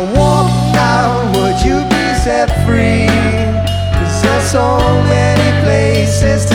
walk out, would you be set free? 'Cause there's so many places to